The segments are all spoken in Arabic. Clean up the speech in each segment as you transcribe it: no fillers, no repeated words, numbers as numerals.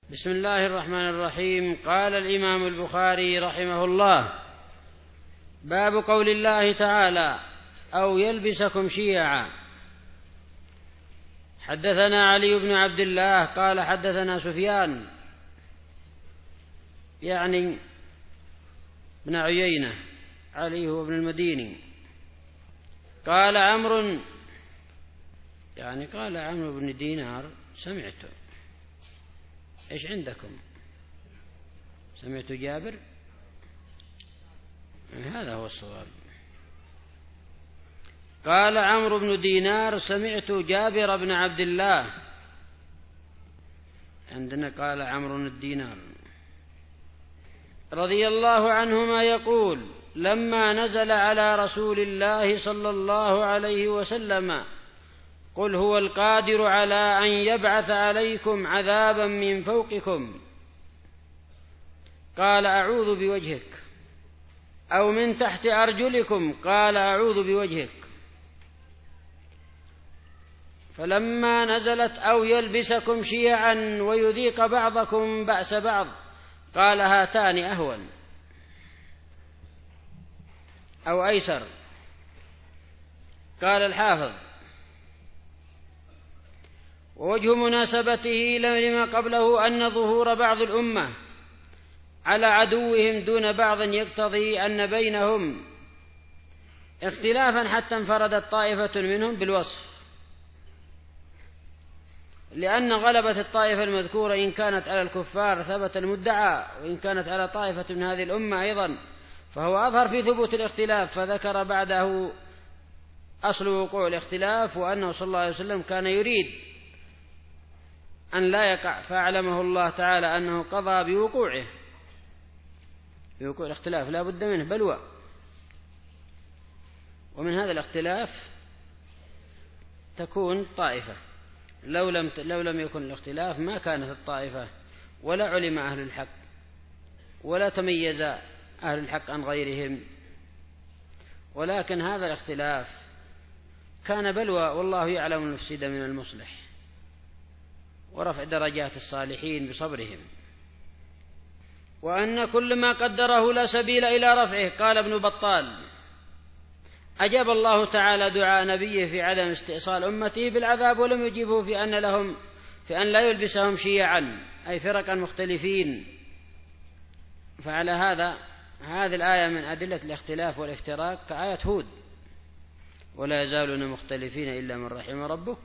بسم الله الرحمن الرحيم. قال الإمام البخاري رحمه الله: باب قول الله تعالى: أو يلبسكم شيعا. حدثنا علي بن عبد الله قال حدثنا سفيان يعني بن عيينة، علي هو ابن المديني، قال عمرو قال عمرو بن دينار سمعته. إيش عندكم؟ سمعت جابر؟ هذا هو الصواب. قال عمرو بن دينار سمعت جابر بن عبد الله. عندنا قال عمرو بن الدينار رضي الله عنهما يقول: لما نزل على رسول الله صلى الله عليه وسلم: قل هو القادر على أن يبعث عليكم عذابا من فوقكم، قال: أعوذ بوجهك، أو من تحت أرجلكم، قال: أعوذ بوجهك. فلما نزلت: أو يلبسكم شيعا ويذيق بعضكم بأس بعض، قال: هاتان أهون أو أيسر. قال الحافظ: ووجه مناسبته لما قبله أن ظهور بعض الأمة على عدوهم دون بعض يقتضي أن بينهم اختلافا حتى انفردت طائفة منهم بالوصف، لأن غلبة الطائفة المذكورة إن كانت على الكفار ثبت المدعى، وإن كانت على طائفة من هذه الأمة أيضا فهو أظهر في ثبوت الاختلاف. فذكر بعده أصل وقوع الاختلاف، وأنه صلى الله عليه وسلم كان يريد أن لا يقع، فأعلمه الله تعالى أنه قضى بوقوع الاختلاف، لا بد منه بلوى. ومن هذا الاختلاف تكون طائفة، لو لم يكن الاختلاف ما كانت الطائفة، ولا علم أهل الحق، ولا تميز أهل الحق عن غيرهم. ولكن هذا الاختلاف كان بلوى، والله يعلم المفسد من المصلح، ورفع درجات الصالحين بصبرهم، وأن كل ما قدره لا سبيل إلى رفعه. قال ابن بطال: أجاب الله تعالى دعاء نبيه في عدم استئصال أمته بالعذاب، ولم يجيبه في أن لا يلبسهم شيعا، أي فرقا مختلفين. فعلى هذا هذه الآية من أدلة الاختلاف والافتراق كآية هود: ولا يزالون مختلفين إلا من رحم ربك.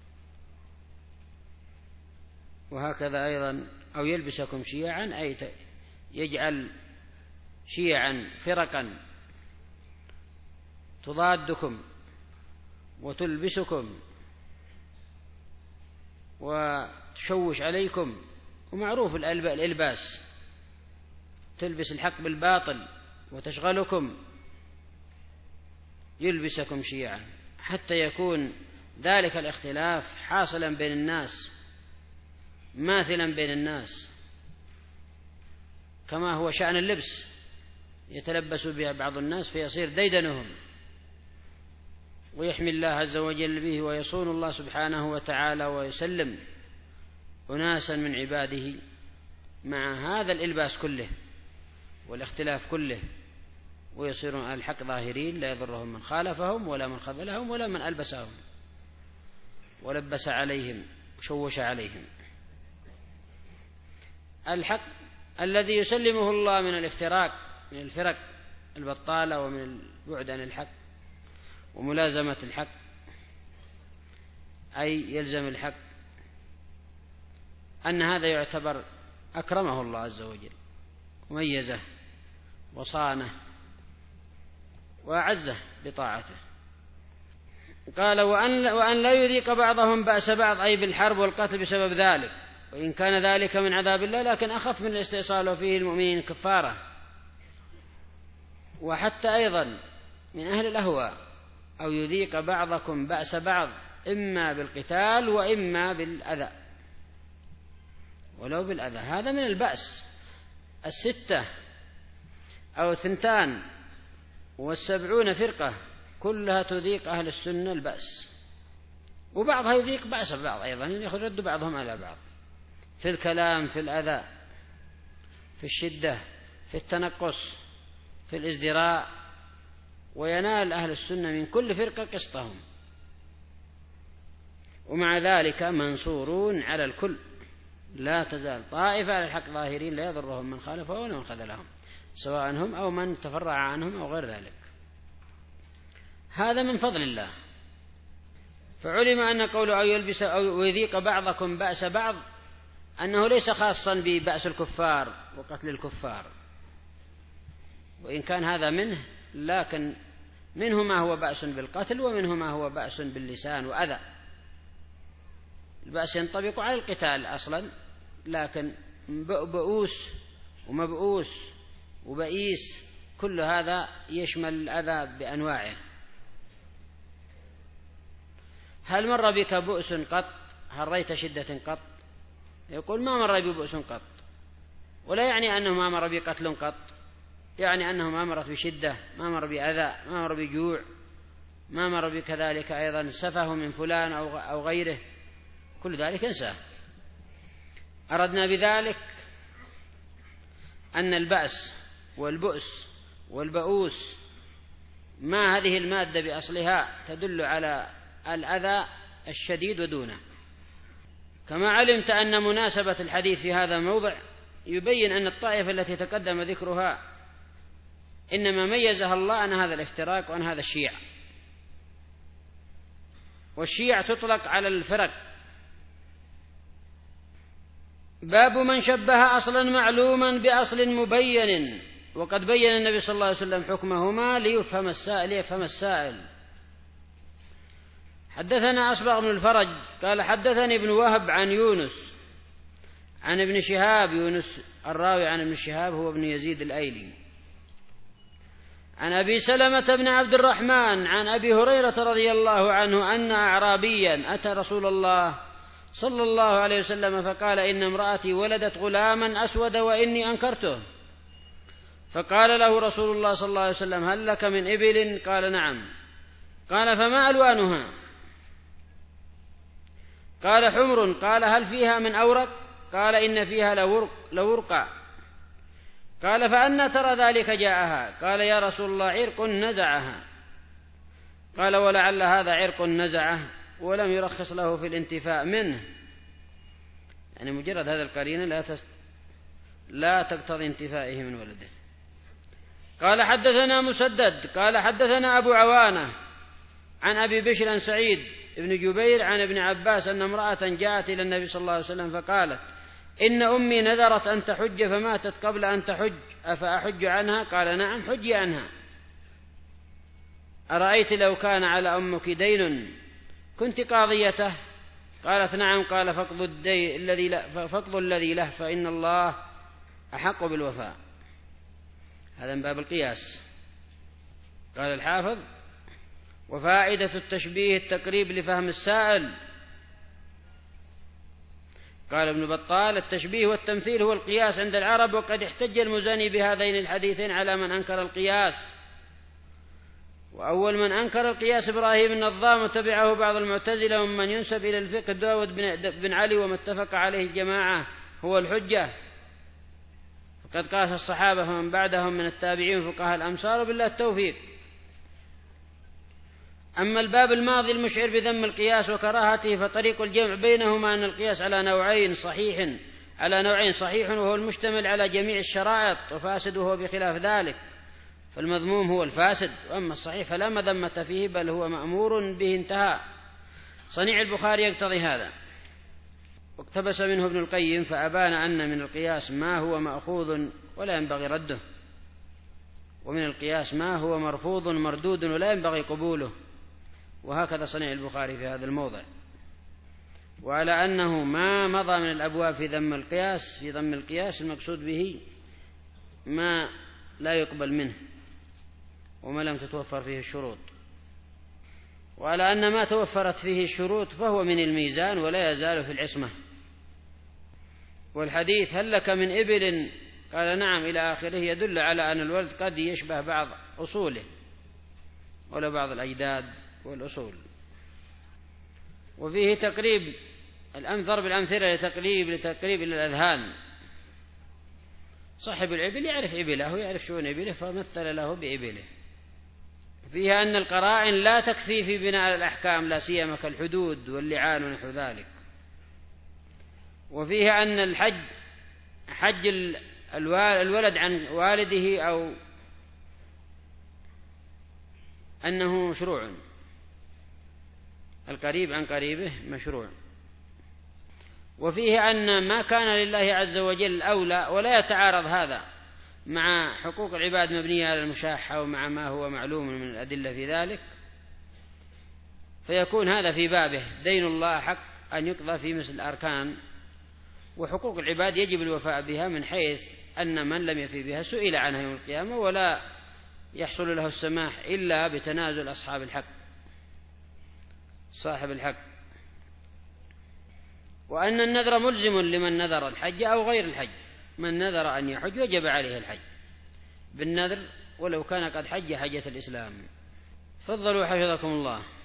وهكذا أيضا: أو يلبسكم شيعا، أي يجعل شيعا فرقا تضادكم وتلبسكم وتشوش عليكم. ومعروف الإلباس، تلبس الحق بالباطل وتشغلكم. يلبسكم شيعا حتى يكون ذلك الاختلاف حاصلا بين الناس، ماثلا بين الناس، كما هو شأن اللبس، يتلبس به بعض الناس فيصير ديدنهم، ويحمي الله عز وجل به، ويصون الله سبحانه وتعالى ويسلم أناسا من عباده مع هذا الإلباس كله والاختلاف كله، ويصيرون على الحق ظاهرين، لا يضرهم من خالفهم ولا من خذلهم ولا من ألبسهم ولبس عليهم وشوش عليهم. الحق الذي يسلمه الله من الافتراق، من الفرق البطالة، ومن البعد عن الحق وملازمة الحق، أي يلزم الحق، أن هذا يعتبر أكرمه الله عز وجل وميزه وصانه وأعزه بطاعته. قال: وأن لا يذيق بعضهم بأس بعض، أي بالحرب والقتل بسبب ذلك، وإن كان ذلك من عذاب الله لكن أخف من الاستئصال، وفيه المؤمنين كفارة. وحتى أيضا من أهل الأهواء: أو يذيق بعضكم بأس بعض، إما بالقتال وإما بالأذى، ولو بالأذى. هذا من البأس. 76 فرقة كلها تذيق أهل السنة البأس، وبعضها يذيق بأس بعض أيضا، يرد بعضهم على بعض. في الكلام، في الأذى، في الشدة، في التنقص، في الازدراء، وينال أهل السنة من كل فرقة قسطهم، ومع ذلك منصورون على الكل، لا تزال طائفة على الحق ظاهرين لا يضرهم من خالفهم ولا من خذلهم، سواء هم أو من تفرع عنهم أو غير ذلك. هذا من فضل الله. فعلم أن قوله أو يلبس أو يذيق بعضكم بأس بعض أنه ليس خاصا ببأس الكفار وقتل الكفار، وإن كان هذا منه، لكن منه ما هو بأس بالقتل ومنه ما هو بأس باللسان وأذى. البأس ينطبق على القتال أصلا، لكن بؤوس ومبؤوس وبئيس كل هذا يشمل الأذى بأنواعه. هل مر بك بؤس قط؟ هل رأيت شدة قط؟ يقول ما مر بي بؤس قط، ولا يعني أنه ما مر بي قتل قط، يعني أنه ما مرت بشدة، ما مر بأذى، ما مر بجوع، ما مر بكذلك أيضا سفه من فلان أو غيره، كل ذلك انساه. أردنا بذلك أن البأس والبؤس والبؤوس ما هذه المادة بأصلها تدل على الأذى الشديد ودونه. كما علمت أن مناسبة الحديث في هذا الموضع يبين أن الطائفة التي تقدم ذكرها إنما ميزها الله عن هذا الافتراق وعن هذا الشيع. والشيع تطلق على الفرق. باب من شبه أصلا معلوما بأصل مبين، وقد بين النبي صلى الله عليه وسلم حكمهما ليفهم السائل. حدثنا أصبغ بن الفرج قال حدثني ابن وهب عن يونس عن ابن شهاب، يونس الراوي عن ابن شهاب هو ابن يزيد الأيلي، عن أبي سلمة بن عبد الرحمن عن أبي هريرة رضي الله عنه أن أعرابيا أتى رسول الله صلى الله عليه وسلم فقال إن امرأتي ولدت غلاما أسود وإني أنكرته، فقال له رسول الله صلى الله عليه وسلم هل لك من إبل؟ قال نعم. قال فما ألوانها؟ قال حمر. قال هل فيها من أورق؟ قال إن فيها لورقا. قال فأنى ترى ذلك جاءها؟ قال يا رسول الله عرق نزعها. قال ولعل هذا عرق نزعه ولم يرخص له في الانتفاء منه، يعني مجرد هذا القرينة لا تقتضي انتفائه من ولده. قال حدثنا مسدد قال حدثنا أبو عوانة عن أبي بشر عن سعيد بن جبير عن ابن عباس أن امرأة جاءت إلى النبي صلى الله عليه وسلم فقالت إن أمي نذرت أن تحج فماتت قبل أن تحج أفأحج عنها؟ قال نعم حجي عنها. أرأيت لو كان على أمك دين كنت قاضيته؟ قالت نعم. قال فاقض الذي له فإن الله أحق بالوفاء. هذا من باب القياس. قال الحافظ وفائدة التشبيه التقريب لفهم السائل. قال ابن بطال التشبيه والتمثيل هو القياس عند العرب، وقد احتج المزني بهذين الحديثين على من أنكر القياس. وأول من أنكر القياس إبراهيم النظام، وتبعه بعض المعتزلة ومن ينسب إلى الفقه داود بن علي، وما اتفق عليه الجماعة هو الحجة. فقد قاس الصحابة فمن بعدهم من التابعين فقهاء الأمصار وبالله التوفيق. أما الباب الماضي المشعر بذم القياس وكراهته فطريق الجمع بينهما أن القياس على نوعين صحيح وهو المشتمل على جميع الشرائط، وفاسد وهو بخلاف ذلك، فالمذموم هو الفاسد، وأما الصحيح فلا مذمة فيه بل هو مأمور به انتهى. صنيع البخاري يقتضي هذا. واقتبس منه ابن القيم فأبان أن من القياس ما هو مأخوذ ولا ينبغي رده، ومن القياس ما هو مرفوض مردود ولا ينبغي قبوله، وهكذا صنيع البخاري في هذا الموضع. وعلى أنه ما مضى من الأبواب في ذم القياس المقصود به ما لا يقبل منه وما لم تتوفر فيه الشروط، وعلى أن ما توفرت فيه الشروط فهو من الميزان ولا يزال في العصمة. والحديث هل لك من إبل؟ قال نعم إلى آخره يدل على أن الولد قد يشبه بعض أصوله ولا بعض الأجداد والأصول. وفيه تقريب ضرب الأمثلة لتقريب إلى الأذهان. صاحب الإبل يعرف إبله ويعرف شؤون إبله فمثل له بإبله. فيها أن القرائن لا تكفي في بناء الأحكام لا سيما كالحدود واللعان ونحو ذلك. وفيها أن حج الولد عن والده أو أنه مشروع، القريب عن قريبه مشروع. وفيه أن ما كان لله عز وجل أولى، ولا يتعارض هذا مع حقوق العباد مبنية على المشاحة ومع ما هو معلوم من الأدلة في ذلك، فيكون هذا في بابه دين الله حق أن يقضى في مثل الأركان، وحقوق العباد يجب الوفاء بها، من حيث أن من لم يفي بها سئل عنها يوم القيامة ولا يحصل له السماح إلا بتنازل أصحاب الحق، صاحب الحق. وأن النذر ملزم لمن نذر الحج أو غير الحج، من نذر أن يحج وجب عليه الحج بالنذر ولو كان قد حج حجة الإسلام. تفضلوا حفظكم الله.